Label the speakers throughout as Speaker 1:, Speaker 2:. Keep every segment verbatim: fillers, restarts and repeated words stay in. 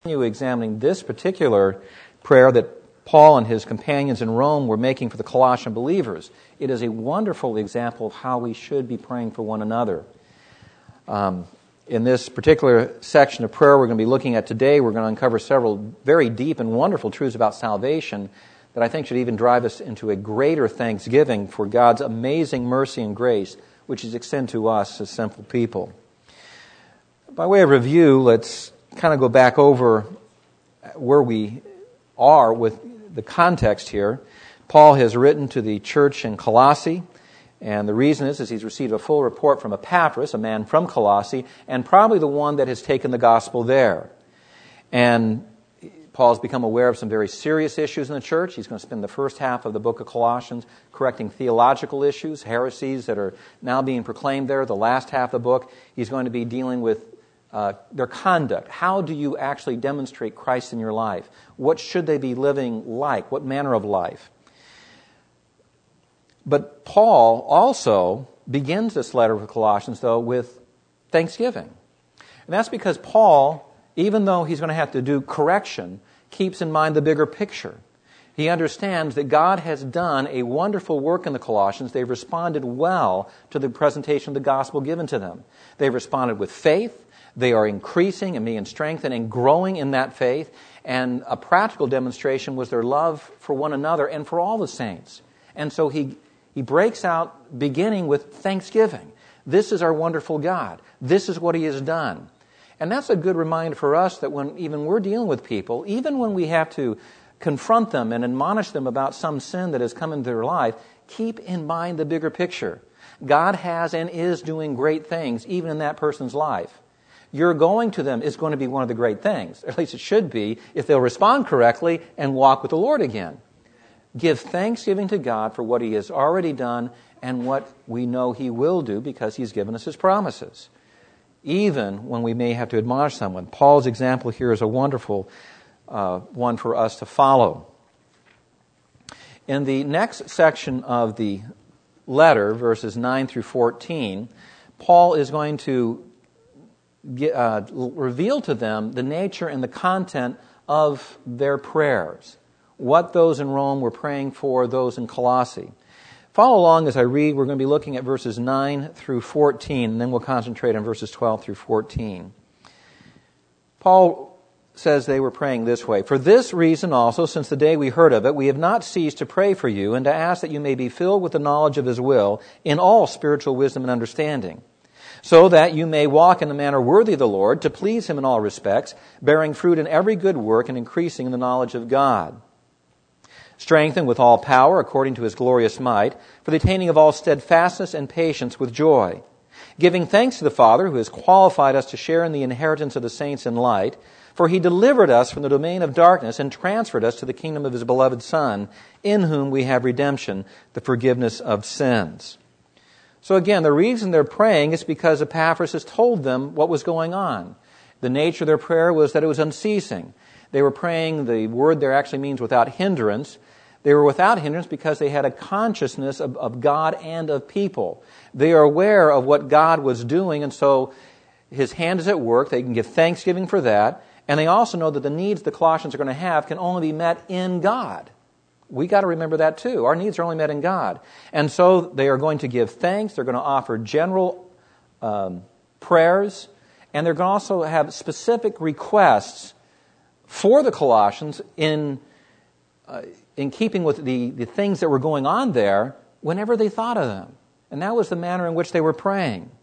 Speaker 1: continue examining this particular prayer that Paul and his companions in Rome were making for the Colossian believers. It is a wonderful example of how we should be praying for one another. Um, in this particular section of prayer we're going to be looking at today, we're going to uncover several very deep and wonderful truths about salvation that I think should even drive us into a greater thanksgiving for God's amazing mercy and grace, which is extended to us as sinful people. By way of review, let's kind of go back over where we are with the context here. Paul has written to the church in Colossae, and the reason is, is he's received a full report from Epaphras, a man from Colossae, and probably the one that has taken the gospel there. And Paul's become aware of some very serious issues in the church. He's going to spend the first half of the book of Colossians correcting theological issues, heresies that are now being proclaimed there. The last half of the book, he's going to be dealing with Uh, their conduct. How do you actually demonstrate Christ in your life? What should they be living like? What manner of life? But Paul also begins this letter of Colossians, though, with thanksgiving. And that's because Paul, even though he's going to have to do correction, keeps in mind the bigger picture. He understands that God has done a wonderful work in the Colossians. They've responded well to the presentation of the gospel given to them. They've responded with faith. They are increasing and being strengthened and growing in that faith. And a practical demonstration was their love for one another and for all the saints. And so he, he breaks out beginning with thanksgiving. This is our wonderful God. This is what He has done. And that's a good reminder for us that when even we're dealing with people, even when we have to confront them and admonish them about some sin that has come into their life, keep in mind the bigger picture. God has and is doing great things even in that person's life. Your going to them is going to be one of the great things. At least it should be if they'll respond correctly and walk with the Lord again. Give thanksgiving to God for what He has already done and what we know He will do because He's given us His promises. Even when we may have to admonish someone. Paul's example here is a wonderful uh, one for us to follow. In the next section of the letter, verses nine through fourteen, Paul is going to Get, uh, reveal to them the nature and the content of their prayers. What those in Rome were praying for, those in Colossae. Follow along as I read. We're going to be looking at verses nine through fourteen, and then we'll concentrate on verses twelve through fourteen. Paul says they were praying this way. For this reason also, since the day we heard of it, we have not ceased to pray for you and to ask that you may be filled with the knowledge of His will in all spiritual wisdom and understanding, so that you may walk in a manner worthy of the Lord, to please Him in all respects, bearing fruit in every good work and increasing in the knowledge of God, strengthened with all power according to His glorious might, for the attaining of all steadfastness and patience with joy, giving thanks to the Father who has qualified us to share in the inheritance of the saints in light, for He delivered us from the domain of darkness and transferred us to the kingdom of His beloved Son, in whom we have redemption, the forgiveness of sins. So again, the reason they're praying is because Epaphras has told them what was going on. The nature of their prayer was that it was unceasing. They were praying, the word there actually means without hindrance. They were without hindrance because they had a consciousness of, of God and of people. They are aware of what God was doing, and so His hand is at work. They can give thanksgiving for that. And they also know that the needs the Colossians are going to have can only be met in God. We got to remember that too. Our needs are only met in God. And so they are going to give thanks. They're going to offer general um, prayers. And they're going to also have specific requests for the Colossians in uh, in keeping with the, the things that were going on there whenever they thought of them. And that was the manner in which they were praying.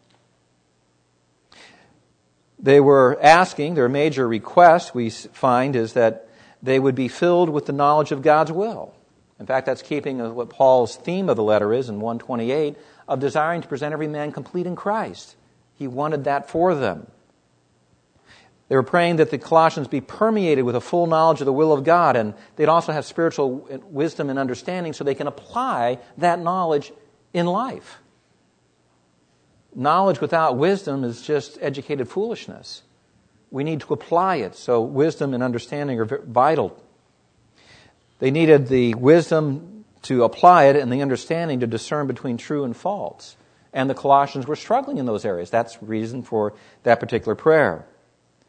Speaker 1: They were asking, their major request we find is that they would be filled with the knowledge of God's will. In fact, that's keeping with what Paul's theme of the letter is in one twenty-eight, of desiring to present every man complete in Christ. He wanted that for them. They were praying that the Colossians be permeated with a full knowledge of the will of God, and they'd also have spiritual wisdom and understanding so they can apply that knowledge in life. Knowledge without wisdom is just educated foolishness. We need to apply it, so wisdom and understanding are vital. They needed the wisdom to apply it and the understanding to discern between true and false. And the Colossians were struggling in those areas. That's the reason for that particular prayer.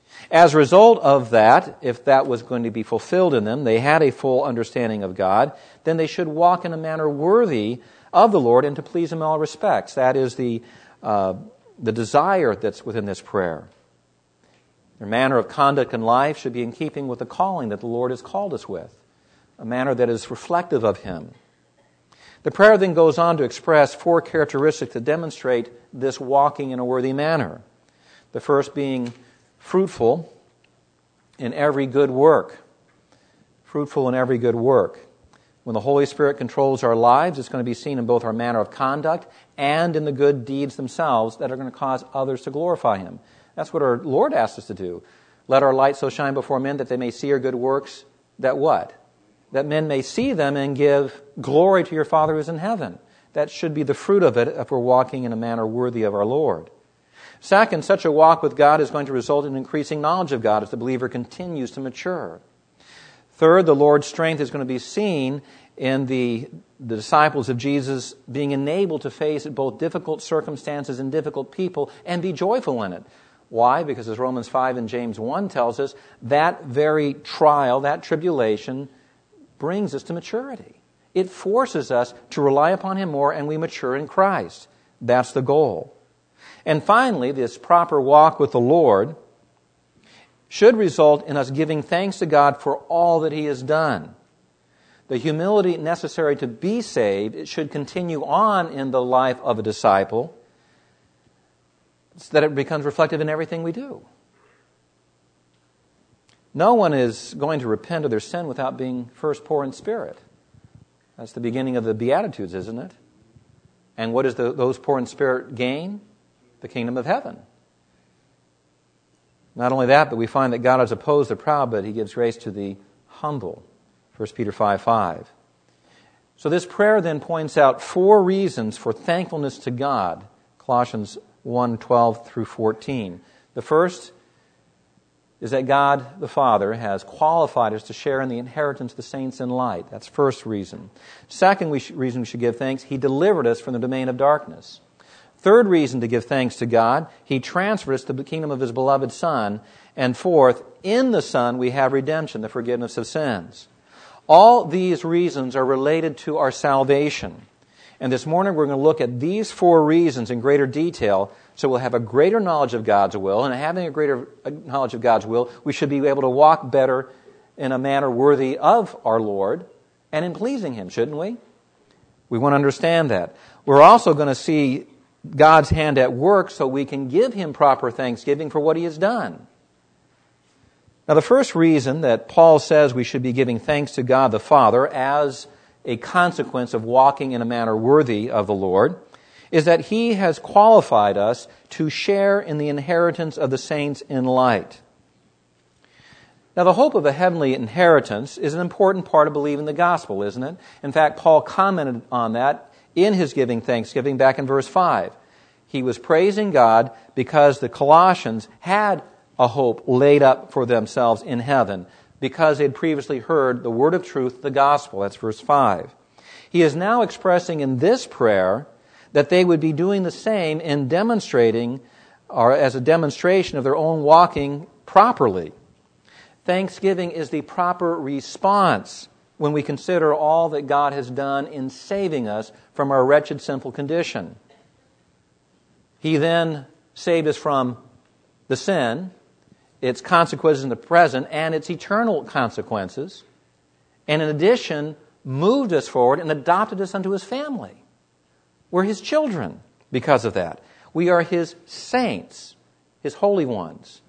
Speaker 1: As a result of that, if that was going to be fulfilled in them, they had a full understanding of God, then they should walk in a manner worthy of the Lord and to please Him in all respects. That is the, uh, the desire that's within this prayer. Their manner of conduct in life should be in keeping with the calling that the Lord has called us with, a manner that is reflective of Him. The prayer then goes on to express four characteristics that demonstrate this walking in a worthy manner. The first being fruitful in every good work. Fruitful in every good work. When the Holy Spirit controls our lives, it's going to be seen in both our manner of conduct and in the good deeds themselves that are going to cause others to glorify Him. That's what our Lord asks us to do. Let our light so shine before men that they may see our good works. That what? That men may see them and give glory to your Father who is in heaven. That should be the fruit of it if we're walking in a manner worthy of our Lord. Second, such a walk with God is going to result in increasing knowledge of God as the believer continues to mature. Third, the Lord's strength is going to be seen in the, the disciples of Jesus being enabled to face both difficult circumstances and difficult people and be joyful in it. Why? Because as Romans five and James one tells us, that very trial, that tribulation, brings us to maturity. It forces us to rely upon Him more and we mature in Christ. That's the goal. And finally, this proper walk with the Lord should result in us giving thanks to God for all that He has done. The humility necessary to be saved, it should continue on in the life of a disciple so that it becomes reflective in everything we do. No one is going to repent of their sin without being first poor in spirit. That's the beginning of the Beatitudes, isn't it? And what does the, those poor in spirit gain? The kingdom of heaven. Not only that, but we find that God has opposed the proud, but He gives grace to the humble. First Peter five five. So this prayer then points out four reasons for thankfulness to God. Colossians one twelve through fourteen. The first is that God the Father has qualified us to share in the inheritance of the saints in light. That's first reason. Second we sh- reason we should give thanks, He delivered us from the domain of darkness. Third reason to give thanks to God, He transferred us to the kingdom of His beloved Son. And fourth, in the Son we have redemption, the forgiveness of sins. All these reasons are related to our salvation. And this morning we're going to look at these four reasons in greater detail so we'll have a greater knowledge of God's will. And having a greater knowledge of God's will, we should be able to walk better in a manner worthy of our Lord and in pleasing Him, shouldn't we? We want to understand that. We're also going to see God's hand at work so we can give Him proper thanksgiving for what He has done. Now, the first reason that Paul says we should be giving thanks to God the Father as a consequence of walking in a manner worthy of the Lord is that He has qualified us to share in the inheritance of the saints in light. Now, the hope of a heavenly inheritance is an important part of believing the gospel, isn't it? In fact, Paul commented on that in his giving thanksgiving back in verse five. He was praising God because the Colossians had a hope laid up for themselves in heaven because they had previously heard the word of truth, the gospel. That's verse five. He is now expressing in this prayer that they would be doing the same in demonstrating, or as a demonstration of their own walking properly. Thanksgiving is the proper response when we consider all that God has done in saving us from our wretched, sinful condition. He then saved us from the sin, its consequences in the present, and its eternal consequences, and in addition, moved us forward and adopted us unto His family. We're His children because of that. We are His saints, His holy ones.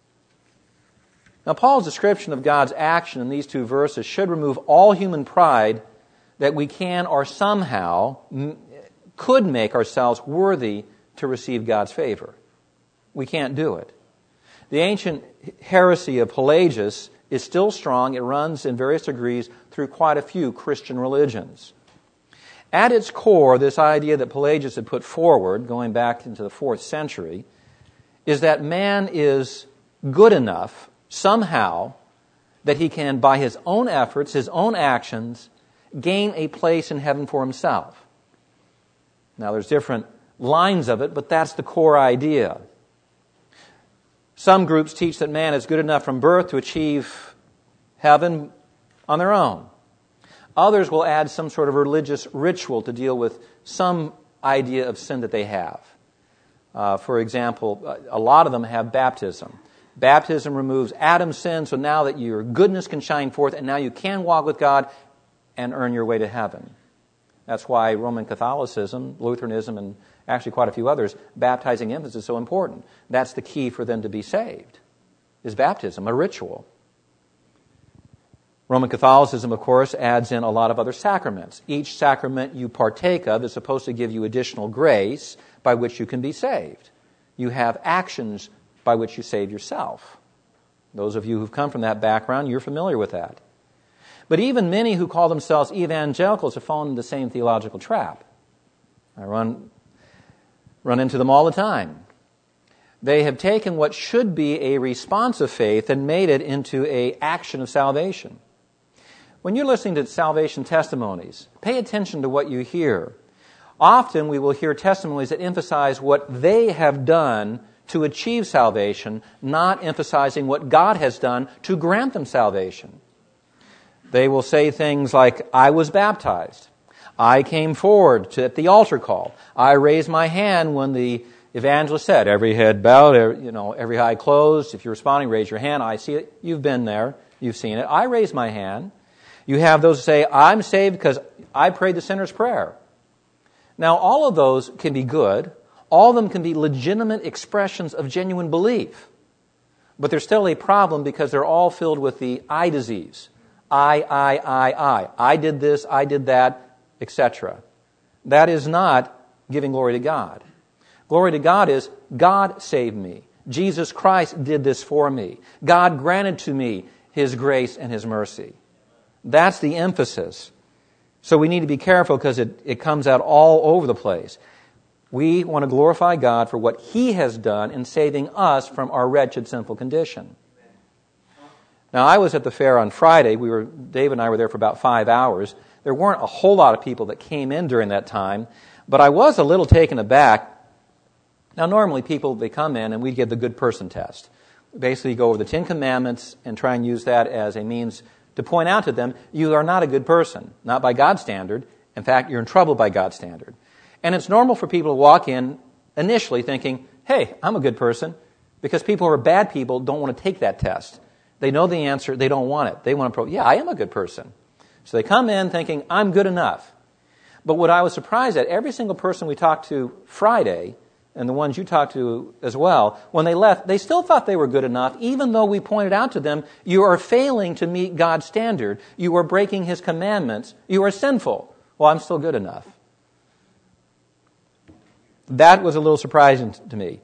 Speaker 1: Now, Paul's description of God's action in these two verses should remove all human pride that we can or somehow m- could make ourselves worthy to receive God's favor. We can't do it. The ancient heresy of Pelagius is still strong. It runs in various degrees through quite a few Christian religions. At its core, this idea that Pelagius had put forward, going back into the fourth century, is that man is good enough somehow that he can, by his own efforts, his own actions, gain a place in heaven for himself. Now, there's different lines of it, but that's the core idea. Some groups teach that man is good enough from birth to achieve heaven on their own. Others will add some sort of religious ritual to deal with some idea of sin that they have. Uh, for example, a lot of them have baptism. Baptism removes Adam's sin, so now that your goodness can shine forth, and now you can walk with God and earn your way to heaven. That's why Roman Catholicism, Lutheranism, and actually quite a few others, baptizing infants is so important. That's the key for them to be saved, is baptism, a ritual. Roman Catholicism, of course, adds in a lot of other sacraments. Each sacrament you partake of is supposed to give you additional grace by which you can be saved. You have actions by which you save yourself. Those of you who've come from that background, you're familiar with that. But even many who call themselves evangelicals have fallen into the same theological trap. I run, run into them all the time. They have taken what should be a response of faith and made it into an action of salvation. When you're listening to salvation testimonies, pay attention to what you hear. Often we will hear testimonies that emphasize what they have done to achieve salvation, not emphasizing what God has done to grant them salvation. They will say things like, I was baptized. I came forward to, at the altar call. I raised my hand when the evangelist said, every head bowed, every, you know, every eye closed. If you're responding, raise your hand. I see it. You've been there. You've seen it. I raised my hand. You have those who say, I'm saved because I prayed the sinner's prayer. Now, all of those can be good. All of them can be legitimate expressions of genuine belief. But there's still a problem because they're all filled with the I disease. I, I, I, I. I did this, I did that, et cetera. That is not giving glory to God. Glory to God is, God saved me. Jesus Christ did this for me. God granted to me His grace and His mercy. That's the emphasis. So we need to be careful because it, it comes out all over the place. We want to glorify God for what He has done in saving us from our wretched, sinful condition. Now, I was at the fair on Friday. We were, Dave and I were there for about five hours. There weren't a whole lot of people that came in during that time, but I was a little taken aback. Now, normally people, they come in and we give the good person test. Basically, go over the Ten Commandments and try and use that as a means to point out to them, you are not a good person, not by God's standard. In fact, you're in trouble by God's standard. And it's normal for people to walk in initially thinking, hey, I'm a good person, because people who are bad people don't want to take that test. They know the answer, they don't want it. They want to prove, yeah, I am a good person. So they come in thinking, I'm good enough. But what I was surprised at, every single person we talked to Friday, and the ones you talked to as well, when they left, they still thought they were good enough, even though we pointed out to them, you are failing to meet God's standard. You are breaking His commandments. You are sinful. Well, I'm still good enough. That was a little surprising to me.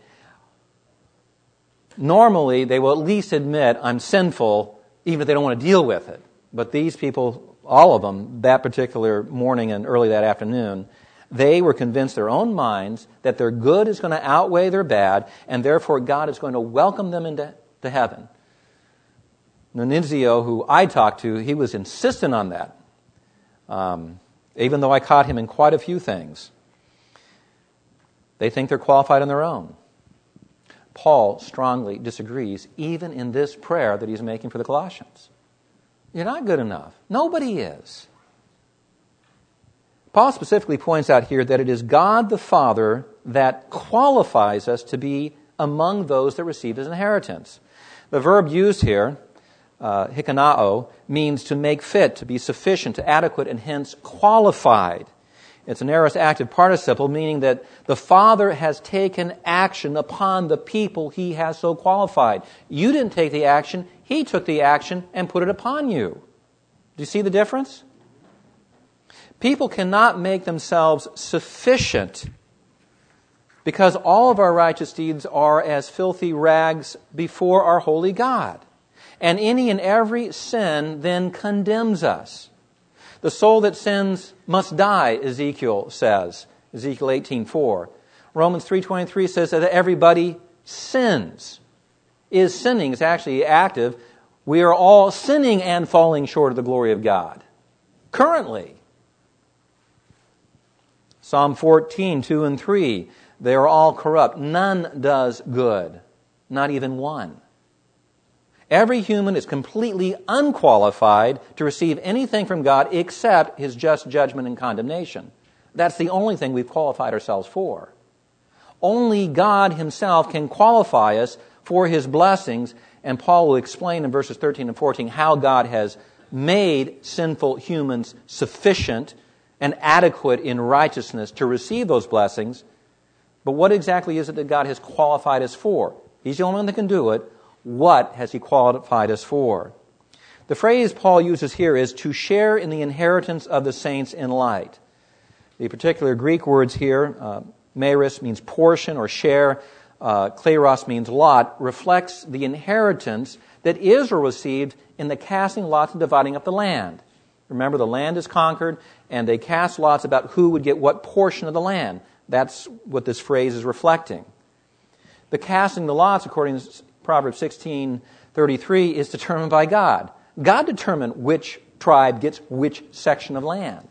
Speaker 1: Normally, they will at least admit, I'm sinful, even if they don't want to deal with it. But these people, all of them, that particular morning and early that afternoon, they were convinced their own minds that their good is going to outweigh their bad, and therefore God is going to welcome them into to heaven. Nunzio, who I talked to, he was insistent on that, um, even though I caught him in quite a few things. They think they're qualified on their own. Paul strongly disagrees, even in this prayer that he's making for the Colossians. You're not good enough. Nobody is. Paul specifically points out here that it is God the Father that qualifies us to be among those that receive His inheritance. The verb used here, uh, hikanao, means to make fit, to be sufficient, to adequate, and hence qualified. It's an aorist active participle, meaning that the Father has taken action upon the people He has so qualified. You didn't take the action, He took the action and put it upon you. Do you see the difference? People cannot make themselves sufficient because all of our righteous deeds are as filthy rags before our holy God. And any and every sin then condemns us. The soul that sins must die, Ezekiel says, Ezekiel eighteen four. Romans three twenty-three says that everybody sins. Is sinning is actually active. We are all sinning and falling short of the glory of God. Currently. Psalm fourteen, two and three. They are all corrupt. None does good. Not even one. Every human is completely unqualified to receive anything from God except His just judgment and condemnation. That's the only thing we've qualified ourselves for. Only God Himself can qualify us for His blessings, and Paul will explain in verses thirteen and fourteen how God has made sinful humans sufficient and adequate in righteousness to receive those blessings. But what exactly is it that God has qualified us for? He's the only one that can do it. What has He qualified us for? The phrase Paul uses here is to share in the inheritance of the saints in light. The particular Greek words here, uh, meris means portion or share, uh, kleros means lot, reflects the inheritance that Israel received in the casting lots and dividing up the land. Remember, the land is conquered, and they cast lots about who would get what portion of the land. That's what this phrase is reflecting. The casting the lots, according to Proverbs sixteen thirty-three, is determined by God. God determined which tribe gets which section of land.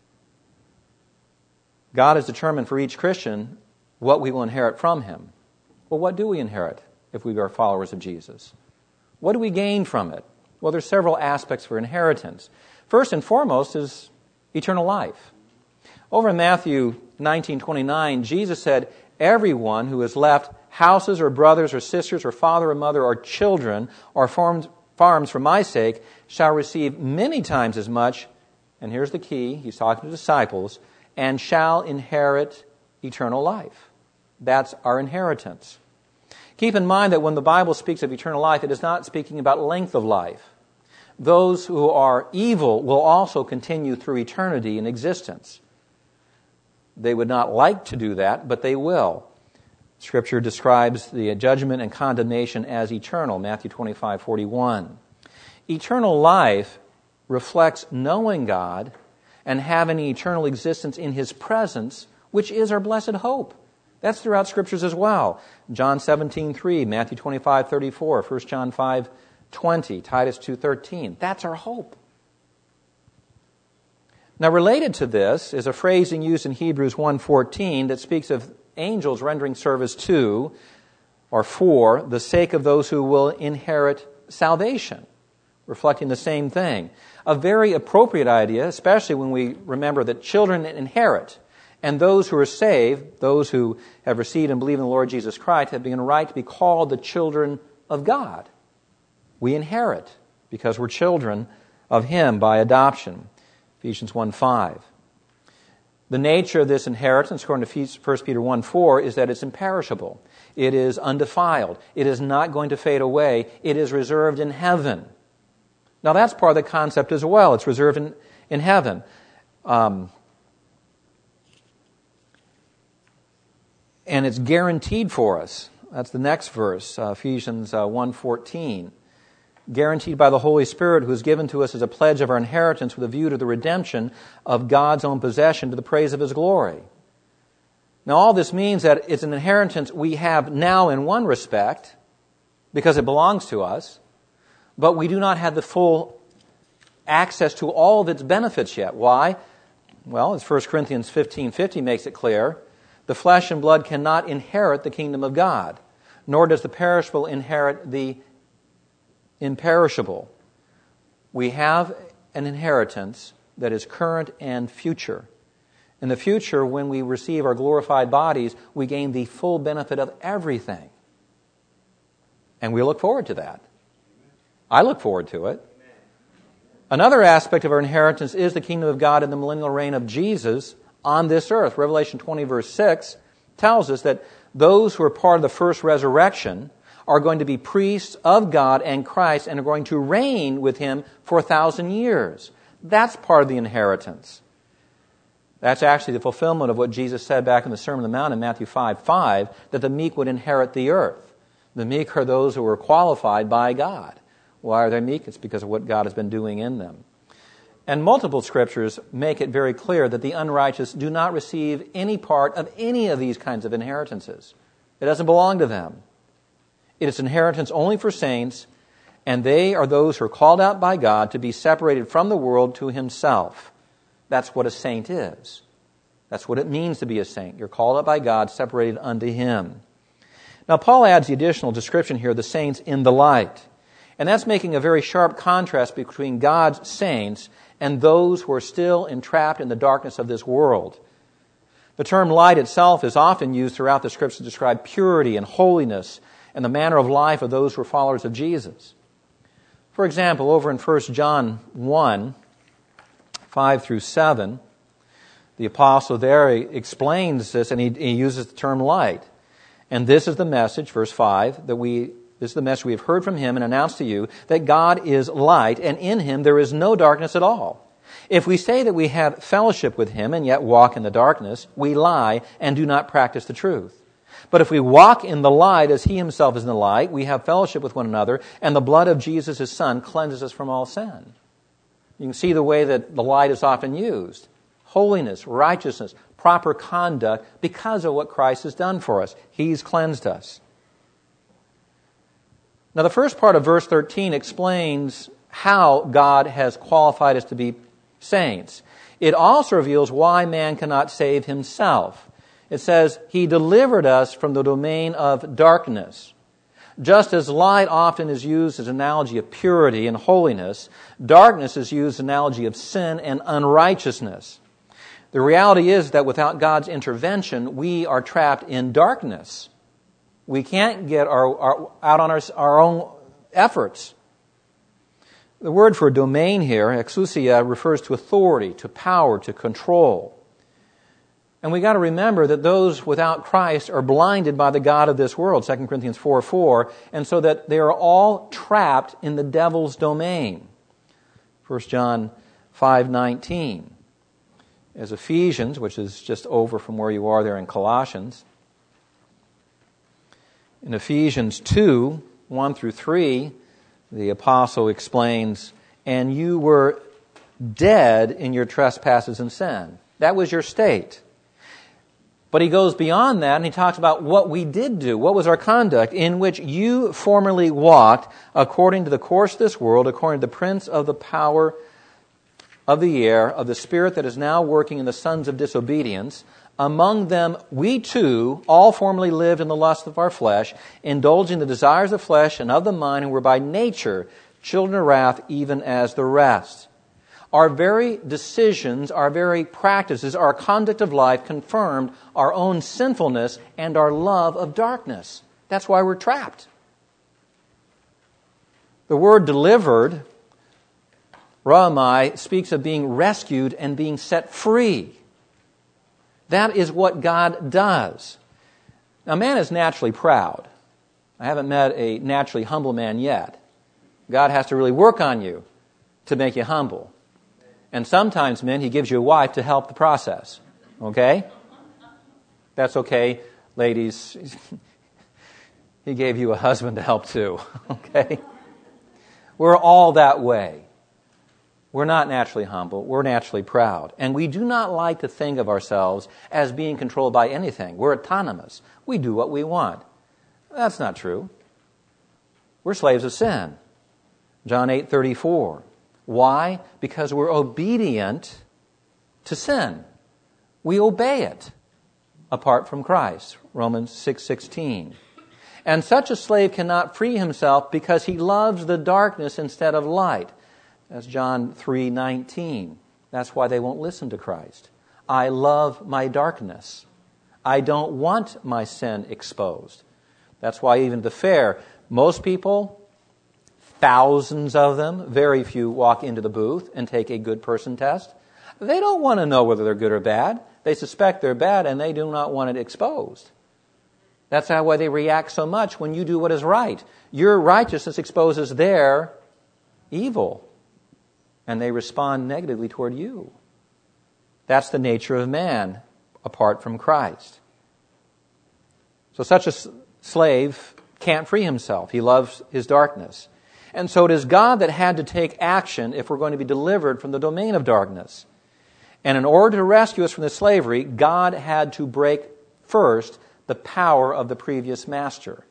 Speaker 1: God has determined for each Christian what we will inherit from Him. Well, what do we inherit if we are followers of Jesus? What do we gain from it? Well, there's several aspects for inheritance. First and foremost is eternal life. Over in Matthew nineteen twenty-nine, Jesus said, "Everyone who has left houses or brothers or sisters or father or mother or children or farms, farms for my sake shall receive many times as much," and here's the key, He's talking to disciples, "and shall inherit eternal life." That's our inheritance. Keep in mind that when the Bible speaks of eternal life, it is not speaking about length of life. Those who are evil will also continue through eternity in existence. They would not like to do that, but they will. Scripture describes the judgment and condemnation as eternal, Matthew twenty-five forty-one. Eternal life reflects knowing God and having an eternal existence in His presence, which is our blessed hope. That's throughout Scriptures as well. John seventeen three, Matthew twenty-five thirty-four, First John five twenty, Titus two thirteen. That's our hope. Now, related to this is a phrasing used in Hebrews one fourteen that speaks of angels rendering service to or for the sake of those who will inherit salvation, reflecting the same thing. A very appropriate idea, especially when we remember that children inherit, and those who are saved, those who have received and believed in the Lord Jesus Christ, have been right to be called the children of God. We inherit because we're children of Him by adoption. Ephesians one five. The nature of this inheritance, according to First Peter one four, is that it's imperishable. It is undefiled. It is not going to fade away. It is reserved in heaven. Now, that's part of the concept as well. It's reserved in, in heaven. Um, and it's guaranteed for us. That's the next verse, uh, Ephesians uh, one fourteen. Guaranteed by the Holy Spirit, who is given to us as a pledge of our inheritance with a view to the redemption of God's own possession to the praise of His glory. Now, all this means that it's an inheritance we have now in one respect, because it belongs to us, but we do not have the full access to all of its benefits yet. Why? Well, as First Corinthians fifteen fifty makes it clear, the flesh and blood cannot inherit the kingdom of God, nor does the perishable inherit the imperishable. We have an inheritance that is current and future. In the future, when we receive our glorified bodies, we gain the full benefit of everything. And we look forward to that. I look forward to it. Another aspect of our inheritance is the kingdom of God and the millennial reign of Jesus on this earth. Revelation twenty verse six tells us that those who are part of the first resurrection are going to be priests of God and Christ and are going to reign with Him for a thousand years. That's part of the inheritance. That's actually the fulfillment of what Jesus said back in the Sermon on the Mount in Matthew five five, that the meek would inherit the earth. The meek are those who are qualified by God. Why are they meek? It's because of what God has been doing in them. And multiple scriptures make it very clear that the unrighteous do not receive any part of any of these kinds of inheritances. It doesn't belong to them. It is inheritance only for saints, and they are those who are called out by God to be separated from the world to Himself. That's what a saint is. That's what it means to be a saint. You're called out by God, separated unto Him. Now, Paul adds the additional description here, the saints in the light. And that's making a very sharp contrast between God's saints and those who are still entrapped in the darkness of this world. The term light itself is often used throughout the Scriptures to describe purity and holiness and the manner of life of those who are followers of Jesus. For example, over in First John one, five through seven, the apostle there explains this, and he, he uses the term light. And this is the message, verse five, that we This is the message we have heard from him and announced to you, that God is light, and in him there is no darkness at all. If we say that we have fellowship with him and yet walk in the darkness, we lie and do not practice the truth. But if we walk in the light as he himself is in the light, we have fellowship with one another, and the blood of Jesus, his Son, cleanses us from all sin. You can see the way that the light is often used. Holiness, righteousness, proper conduct, because of what Christ has done for us. He's cleansed us. Now, the first part of verse thirteen explains how God has qualified us to be saints. It also reveals why man cannot save himself. It says, he delivered us from the domain of darkness. Just as light often is used as an analogy of purity and holiness, darkness is used as an analogy of sin and unrighteousness. The reality is that without God's intervention, we are trapped in darkness. We can't get our, our, out on our, our own efforts. The word for domain here, exousia, refers to authority, to power, to control. And we got to remember that those without Christ are blinded by the god of this world, Second Corinthians four four, and so that they are all trapped in the devil's domain. First John five nineteen. As Ephesians, which is just over from where you are there in Colossians, in Ephesians two, one through three, the apostle explains, and you were dead in your trespasses and sin. That was your state. But he goes beyond that and he talks about what we did do. What was our conduct? In which you formerly walked according to the course of this world, according to the prince of the power of the air, of the spirit that is now working in the sons of disobedience. Among them, we too all formerly lived in the lust of our flesh, indulging the desires of the flesh and of the mind, and were by nature children of wrath, even as the rest. Our very decisions, our very practices, our conduct of life confirmed our own sinfulness and our love of darkness. That's why we're trapped. The word delivered, Rahamai, speaks of being rescued and being set free. That is what God does. Now, man is naturally proud. I haven't met a naturally humble man yet. God has to really work on you to make you humble. And sometimes, men, he gives you a wife to help the process. Okay? That's okay, ladies. He gave you a husband to help too. Okay? We're all that way. We're not naturally humble. We're naturally proud. And we do not like to think of ourselves as being controlled by anything. We're autonomous. We do what we want. That's not true. We're slaves of sin. John eight thirty-four. Why? Because we're obedient to sin. We obey it apart from Christ. Romans six sixteen. And such a slave cannot free himself because he loves the darkness instead of light. That's John three nineteen. That's why they won't listen to Christ. I love my darkness. I don't want my sin exposed. That's why even at the fair, most people, thousands of them, very few walk into the booth and take a good person test. They don't want to know whether they're good or bad. They suspect they're bad and they do not want it exposed. That's how why they react so much when you do what is right. Your righteousness exposes their evil. And they respond negatively toward you. That's the nature of man apart from Christ. So such a slave can't free himself. He loves his darkness. And so it is God that had to take action if we're going to be delivered from the domain of darkness. And in order to rescue us from this slavery, God had to break first the power of the previous master.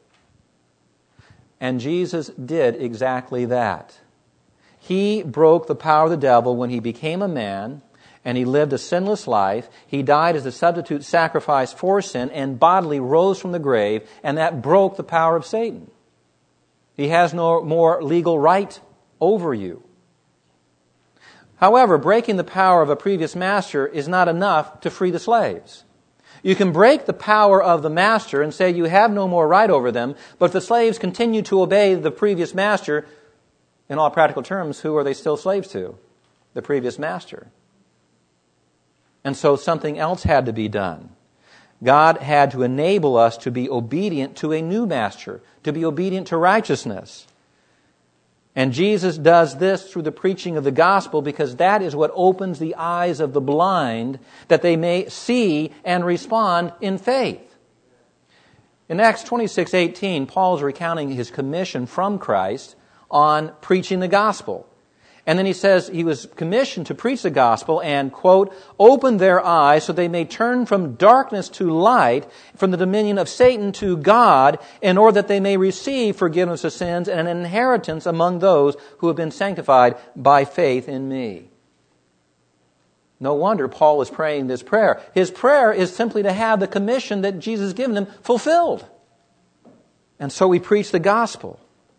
Speaker 1: And Jesus did exactly that. He broke the power of the devil when he became a man And he lived a sinless life. He died as a substitute sacrifice for sin and bodily rose from the grave, and that broke the power of Satan. He has no more legal right over you. However, breaking the power of a previous master is not enough to free the slaves. You can break the power of the master and say you have no more right over them, but if the slaves continue to obey the previous master, in all practical terms, who are they still slaves to? The previous master. And so something else had to be done. God had to enable us to be obedient to a new master, to be obedient to righteousness. And Jesus does this through the preaching of the gospel, because that is what opens the eyes of the blind, that they may see and respond in faith. In Acts twenty-six eighteen, Paul is recounting his commission from Christ on preaching the gospel. And then he says he was commissioned to preach the gospel and, quote, open their eyes so they may turn from darkness to light, from the dominion of Satan to God, in order that they may receive forgiveness of sins and an inheritance among those who have been sanctified by faith in me. No wonder Paul is praying this prayer. His prayer is simply to have the commission that Jesus has given him fulfilled. And so we preach the gospel.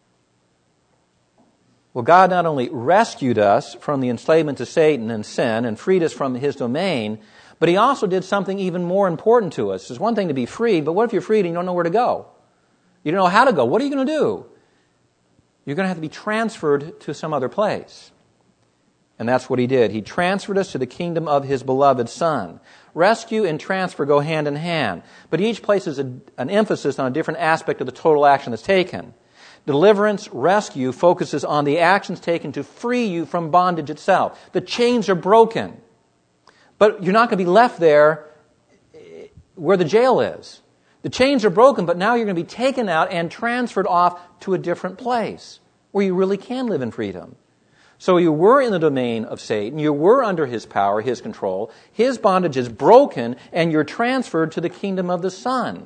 Speaker 1: Well, God not only rescued us from the enslavement to Satan and sin and freed us from his domain, but he also did something even more important to us. It's one thing to be freed, but what if you're freed and you don't know where to go? You don't know how to go. What are you going to do? You're going to have to be transferred to some other place. And that's what he did. He transferred us to the kingdom of his beloved Son. Rescue and transfer go hand in hand, but each places a, an emphasis on a different aspect of the total action that's taken. Deliverance, rescue, focuses on the actions taken to free you from bondage itself. The chains are broken. But you're not going to be left there where the jail is. The chains are broken, but now you're going to be taken out and transferred off to a different place where you really can live in freedom. So you were in the domain of Satan. You were under his power, his control. His bondage is broken, and you're transferred to the kingdom of the Son.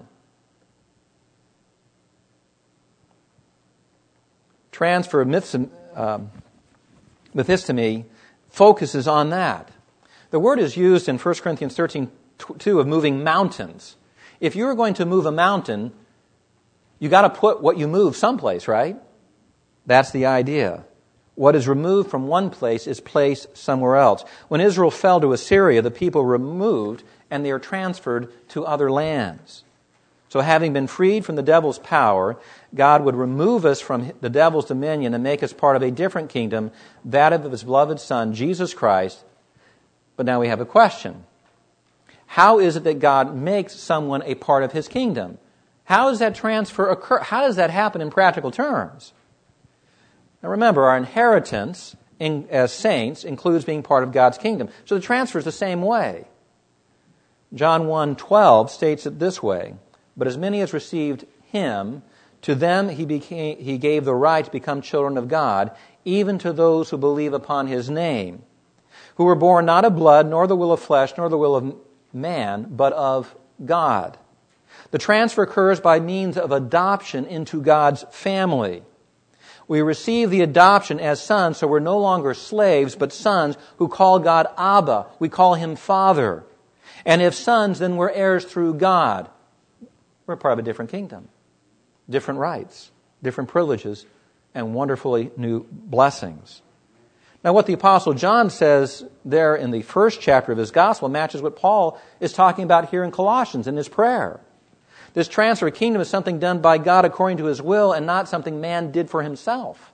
Speaker 1: Transfer of um, mythistemy focuses on that. The word is used in First Corinthians thirteen two of moving mountains. If you were going to move a mountain, you got to put what you move someplace, right? That's the idea. What is removed from one place is placed somewhere else. When Israel fell to Assyria, the people were removed and they are transferred to other lands. So having been freed from the devil's power, God would remove us from the devil's dominion and make us part of a different kingdom, that of his beloved Son, Jesus Christ. But now we have a question. How is it that God makes someone a part of his kingdom? How does that transfer occur? How does that happen in practical terms? Now remember, our inheritance in, as saints includes being part of God's kingdom. So the transfer is the same way. John one twelve states it this way. But as many as received him, to them he became, he gave the right to become children of God, even to those who believe upon his name, who were born not of blood, nor the will of flesh, nor the will of man, but of God. The transfer occurs by means of adoption into God's family. We receive the adoption as sons, so we're no longer slaves, but sons who call God Abba. We call him Father. And if sons, then we're heirs through God. We're part of a different kingdom, different rights, different privileges, and wonderfully new blessings. Now, what the Apostle John says there in the first chapter of his gospel matches what Paul is talking about here in Colossians in his prayer. This transfer of kingdom is something done by God according to his will and not something man did for himself.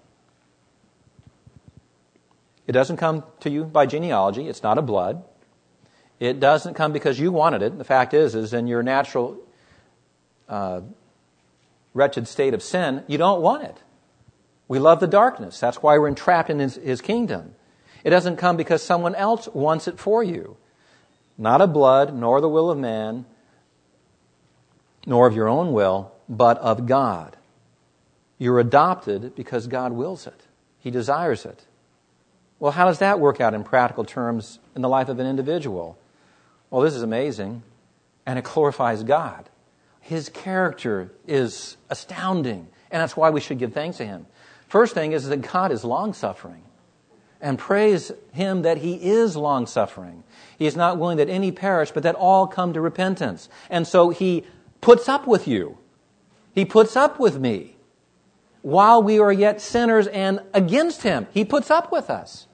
Speaker 1: It doesn't come to you by genealogy. It's not of blood. It doesn't come because you wanted it. The fact is, is in your natural Uh, wretched state of sin, you don't want it. We love the darkness. That's why we're entrapped in his, his kingdom. It doesn't come because someone else wants it for you. Not of blood, nor the will of man, nor of your own will, but of God. You're adopted because God wills it. He desires it. Well, how does that work out in practical terms in the life of an individual? Well, this is amazing, and it glorifies God. His character is astounding, and that's why we should give thanks to him. First thing is that God is long-suffering. and praise Him that He is long-suffering. He is not willing that any perish, but that all come to repentance. And so He puts up with you. He puts up with me. While we are yet sinners and against Him, He puts up with us.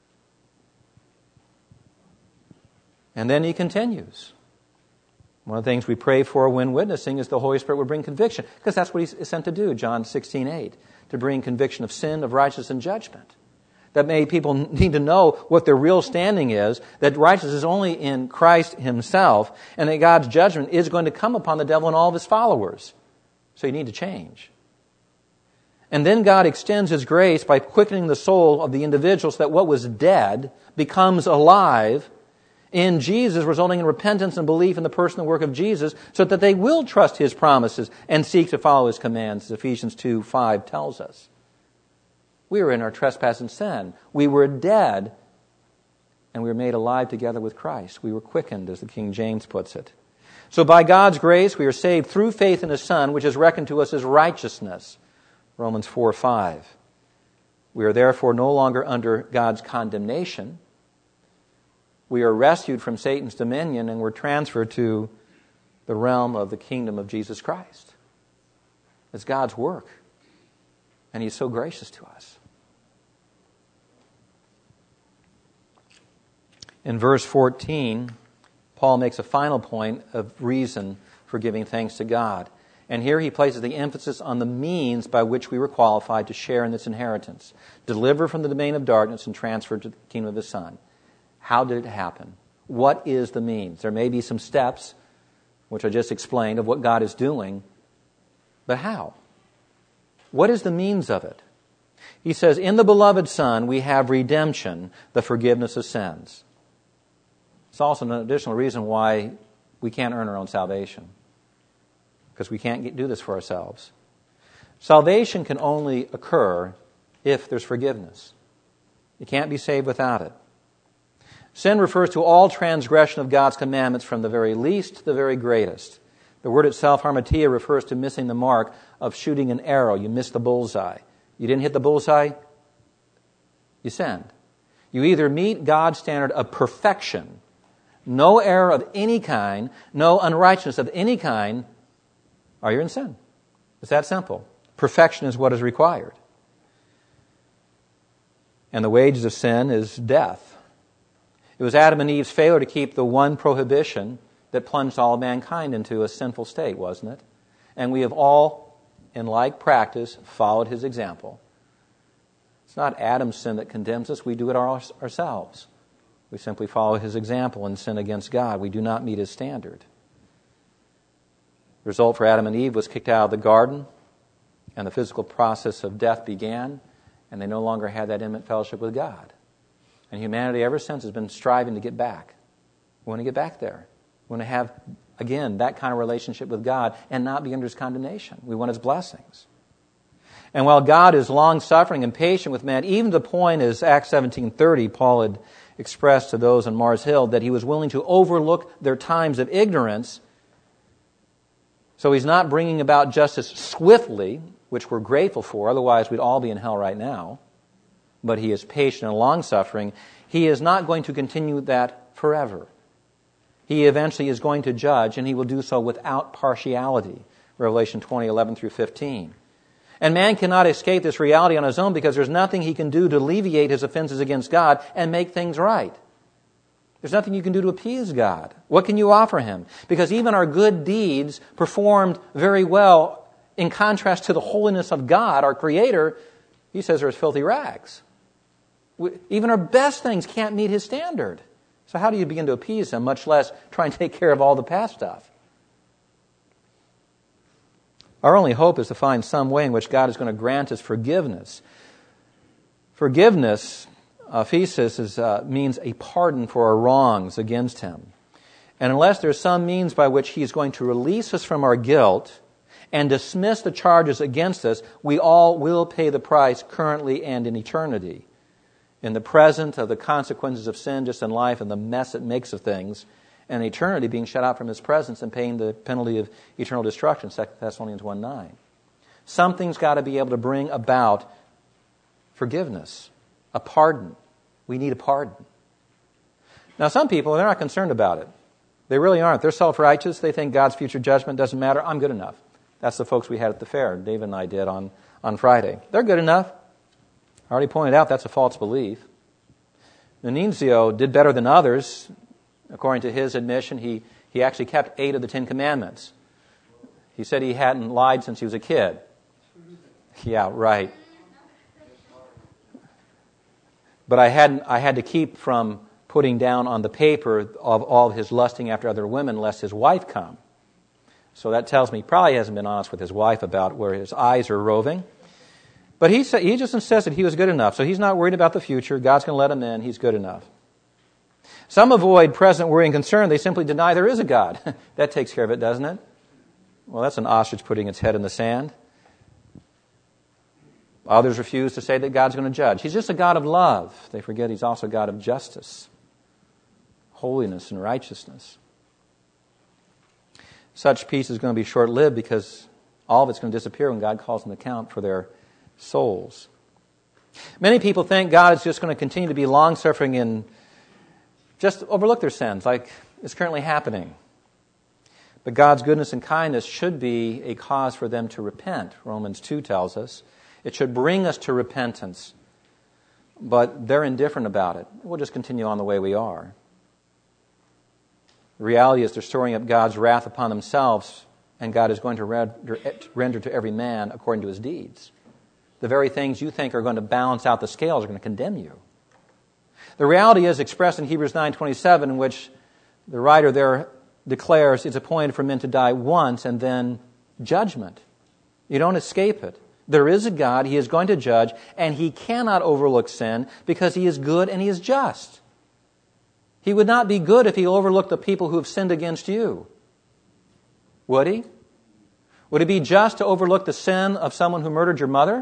Speaker 1: And then He continues. One of the things we pray for when witnessing is the Holy Spirit would bring conviction, because that's what He's sent to do, John sixteen eight, to bring conviction of sin, of righteousness, and judgment. That many people need to know what their real standing is, that righteousness is only in Christ Himself, and that God's judgment is going to come upon the devil and all of his followers. So you need to change. And then God extends His grace by quickening the soul of the individual so that what was dead becomes alive in Jesus, resulting in repentance and belief in the person and work of Jesus, so that they will trust His promises and seek to follow His commands, as Ephesians two five tells us. We were in our trespass and sin. We were dead, and we were made alive together with Christ. We were quickened, as the King James puts it. So by God's grace, we are saved through faith in His Son, which is reckoned to us as righteousness. Romans four five. We are therefore no longer under God's condemnation. We are rescued from Satan's dominion, and we're transferred to the realm of the kingdom of Jesus Christ. It's God's work, and He's so gracious to us. In verse fourteen, Paul makes a final point of reason for giving thanks to God. And here he places the emphasis on the means by which we were qualified to share in this inheritance, delivered from the domain of darkness and transferred to the kingdom of His Son. How did it happen? What is the means? There may be some steps, which I just explained, of what God is doing, but how? What is the means of it? He says, in the beloved Son we have redemption, the forgiveness of sins. It's also an additional reason why we can't earn our own salvation, because we can't get, do this for ourselves. Salvation can only occur if there's forgiveness. You can't be saved without it. Sin refers to all transgression of God's commandments from the very least to the very greatest. The word itself, harmatia, refers to missing the mark of shooting an arrow. You missed the bullseye. You didn't hit the bullseye, you sinned. You either meet God's standard of perfection, no error of any kind, no unrighteousness of any kind, or you're in sin. It's that simple. Perfection is what is required. And the wages of sin is death. It was Adam and Eve's failure to keep the one prohibition that plunged all mankind into a sinful state, wasn't it? And we have all, in like practice, followed his example. It's not Adam's sin that condemns us. We do it our, ourselves. We simply follow his example and sin against God. We do not meet his standard. The result for Adam and Eve was kicked out of the garden, and the physical process of death began, and they no longer had that intimate fellowship with God. And humanity ever since has been striving to get back. We want to get back there. We want to have, again, that kind of relationship with God and not be under his condemnation. We want his blessings. And while God is long-suffering and patient with man, even to the point, as Acts seventeen thirty, Paul had expressed to those on Mars Hill, that he was willing to overlook their times of ignorance. So he's not bringing about justice swiftly, which we're grateful for, otherwise we'd all be in hell right now. But he is patient and long-suffering. He is not going to continue that forever. He eventually is going to judge, and he will do so without partiality. Revelation twenty, eleven through fifteen. And man cannot escape this reality on his own because there's nothing he can do to alleviate his offenses against God and make things right. There's nothing you can do to appease God. What can you offer him? Because even our good deeds performed very well in contrast to the holiness of God, our Creator, he says are as filthy rags. Even our best things can't meet his standard. So how do you begin to appease him, much less try and take care of all the past stuff? Our only hope is to find some way in which God is going to grant us forgiveness. Forgiveness, aphesis, is, uh, means a pardon for our wrongs against him. And unless there's some means by which he is going to release us from our guilt and dismiss the charges against us, we all will pay the price currently and in eternity. In the present of the consequences of sin just in life and the mess it makes of things, and eternity being shut out from his presence and paying the penalty of eternal destruction, Second Thessalonians one nine. Something's got to be able to bring about forgiveness, a pardon, We need a pardon. Now, some people, they're not concerned about it. They really aren't. They're self-righteous. They think God's future judgment doesn't matter. I'm good enough. That's the folks we had at the fair. David and I did on, on Friday. They're good enough. I already pointed out that's a false belief. Nunzio did better than others. According to his admission, he, he actually kept eight of the Ten Commandments. He said he hadn't lied since he was a kid. Yeah, right. But I hadn't. I had to keep from putting down on the paper of all his lusting after other women, lest his wife come. So that tells me he probably hasn't been honest with his wife about where his eyes are roving. But he said, he just insisted he was good enough. So he's not worried about the future. God's going to let him in. He's good enough. Some avoid present worry and concern. They simply deny there is a God. That takes care of it, doesn't it? Well, that's an ostrich putting its head in the sand. Others refuse to say that God's going to judge. He's just a God of love. They forget He's also a God of justice, holiness, and righteousness. Such peace is going to be short-lived because all of it's going to disappear when God calls an account for their souls. Many people think God is just going to continue to be long-suffering and just overlook their sins like is currently happening. But God's goodness and kindness should be a cause for them to repent. Romans two tells us. It should bring us to repentance. But they're indifferent about it. We'll just continue on the way we are. The reality is they're storing up God's wrath upon themselves, and God is going to render, render to every man according to his deeds. The very things you think are going to balance out the scales are going to condemn you. The reality is expressed in Hebrews nine twenty-seven, in which the writer there declares it's appointed for men to die once and then judgment. You don't escape it. There is a God, He is going to judge, and He cannot overlook sin because He is good and He is just. He would not be good if He overlooked the people who have sinned against you. Would He? Would it be just to overlook the sin of someone who murdered your mother?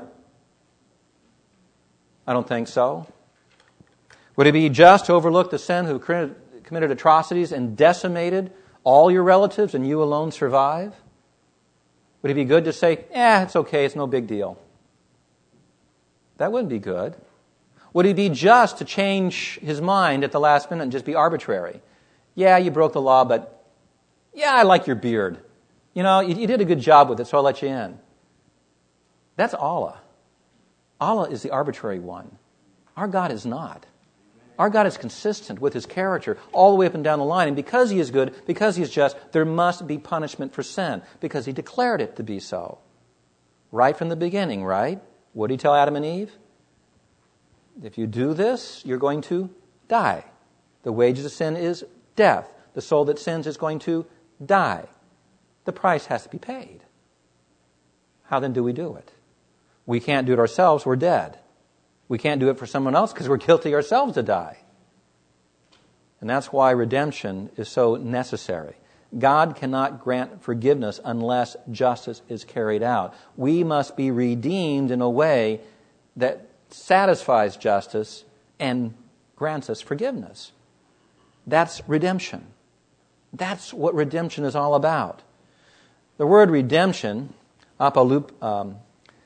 Speaker 1: I don't think so. Would it be just to overlook the sin who committed atrocities and decimated all your relatives and you alone survive? Would it be good to say, eh, it's okay, it's no big deal? That wouldn't be good. Would it be just to change his mind at the last minute and just be arbitrary? Yeah, you broke the law, but yeah, I like your beard. You know, you, you did a good job with it, so I'll let you in. That's Allah. Allah is the arbitrary one. Our God is not. Our God is consistent with His character all the way up and down the line. And because He is good, because He is just, there must be punishment for sin because He declared it to be so. Right from the beginning, right? What did He tell Adam and Eve? If you do this, you're going to die. The wages of sin is death. The soul that sins is going to die. The price has to be paid. How then do we do it? We can't do it ourselves. We're dead. We can't do it for someone else because we're guilty ourselves to die. And that's why redemption is so necessary. God cannot grant forgiveness unless justice is carried out. We must be redeemed in a way that satisfies justice and grants us forgiveness. That's redemption. That's what redemption is all about. The word redemption, apalup, um,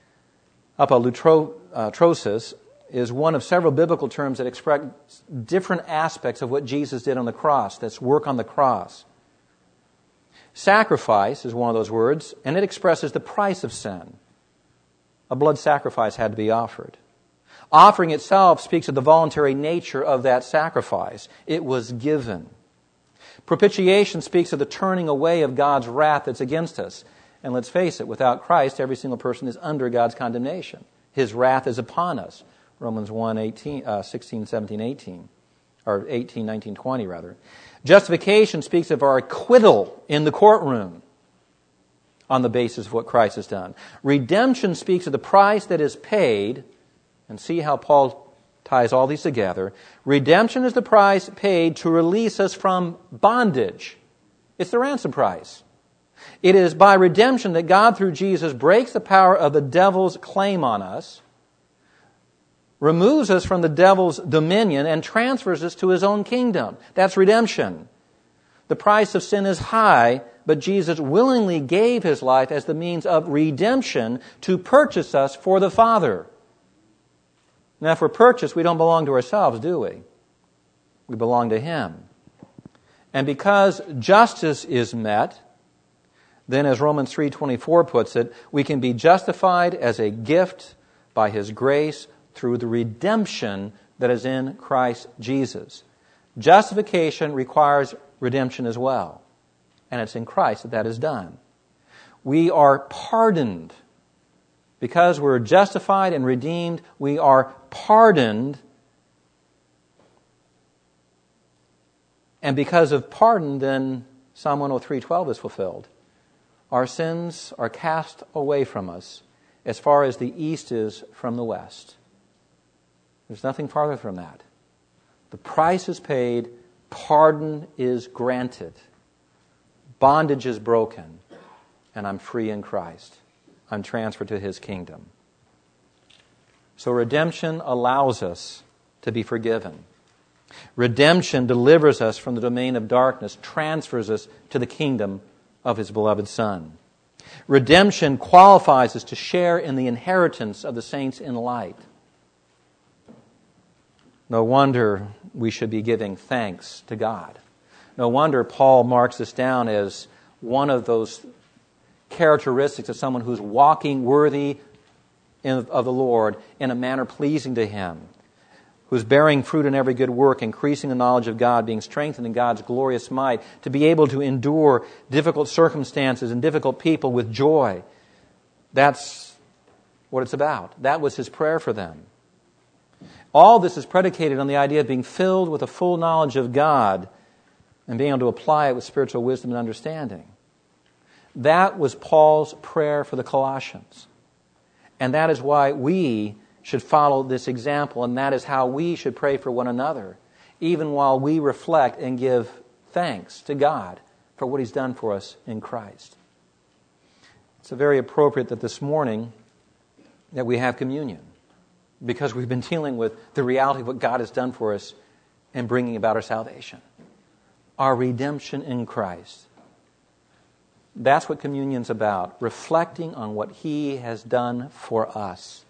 Speaker 1: apalutrosis, is one of several biblical terms that express different aspects of what Jesus did on the cross. That's work on the cross. Sacrifice is one of those words, and it expresses the price of sin. A blood sacrifice had to be offered. Offering itself speaks of the voluntary nature of that sacrifice. It was given. Propitiation speaks of the turning away of God's wrath that's against us. And let's face it, without Christ, every single person is under God's condemnation. His wrath is upon us. Romans one, eighteen, uh, sixteen, seventeen, eighteen. Or eighteen, nineteen, twenty, rather. Justification speaks of our acquittal in the courtroom on the basis of what Christ has done. Redemption speaks of the price that is paid. And see how Paul ties all these together. Redemption is the price paid to release us from bondage. It's the ransom price. It is by redemption that God, through Jesus, breaks the power of the devil's claim on us, removes us from the devil's dominion, and transfers us to His own kingdom. That's redemption. The price of sin is high, but Jesus willingly gave His life as the means of redemption to purchase us for the Father. Now, if we're purchased, we don't belong to ourselves, do we? We belong to Him. And because justice is met, then as Romans three twenty-four puts it, we can be justified as a gift by His grace through the redemption that is in Christ Jesus. Justification requires redemption as well. And it's in Christ that that is done. We are pardoned. Because we're justified and redeemed, we are pardoned. And because of pardon, then Psalm one oh three twelve is fulfilled. Our sins are cast away from us as far as the east is from the west. There's nothing farther from that. The price is paid, pardon is granted, bondage is broken, and I'm free in Christ. I'm transferred to His kingdom. So redemption allows us to be forgiven. Redemption delivers us from the domain of darkness, transfers us to the kingdom of His beloved Son. Redemption qualifies us to share in the inheritance of the saints in light. No wonder we should be giving thanks to God. No wonder Paul marks this down as one of those characteristics of someone who's walking worthy in, of the Lord in a manner pleasing to Him, who's bearing fruit in every good work, increasing the knowledge of God, being strengthened in God's glorious might, to be able to endure difficult circumstances and difficult people with joy. That's what it's about. That was his prayer for them. All this is predicated on the idea of being filled with a full knowledge of God and being able to apply it with spiritual wisdom and understanding. That was Paul's prayer for the Colossians. And that is why we should follow this example, and that is how we should pray for one another, even while we reflect and give thanks to God for what He's done for us in Christ. It's very appropriate that this morning that we have communion, because we've been dealing with the reality of what God has done for us and bringing about our salvation, our redemption in Christ. That's what communion's about, reflecting on what He has done for us.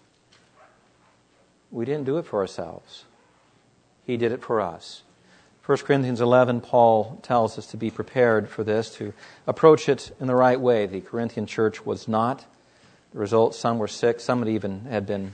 Speaker 1: We didn't do it for ourselves. He did it for us. First Corinthians eleven, Paul tells us to be prepared for this, to approach it in the right way. The Corinthian church was not. The result, some were sick. Some had even had been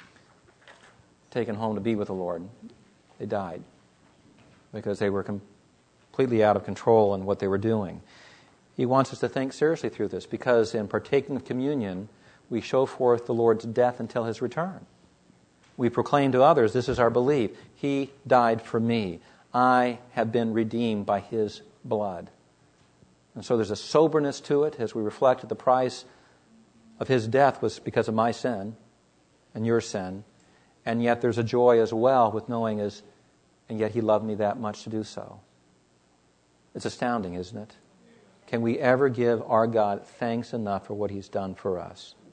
Speaker 1: taken home to be with the Lord. They died because they were completely out of control in what they were doing. He wants us to think seriously through this, because in partaking of communion, we show forth the Lord's death until His return. We proclaim to others, this is our belief. He died for me. I have been redeemed by His blood. And so there's a soberness to it as we reflect that the price of His death was because of my sin and your sin. And yet there's a joy as well with knowing as, and yet He loved me that much to do so. It's astounding, isn't it? Can we ever give our God thanks enough for what He's done for us?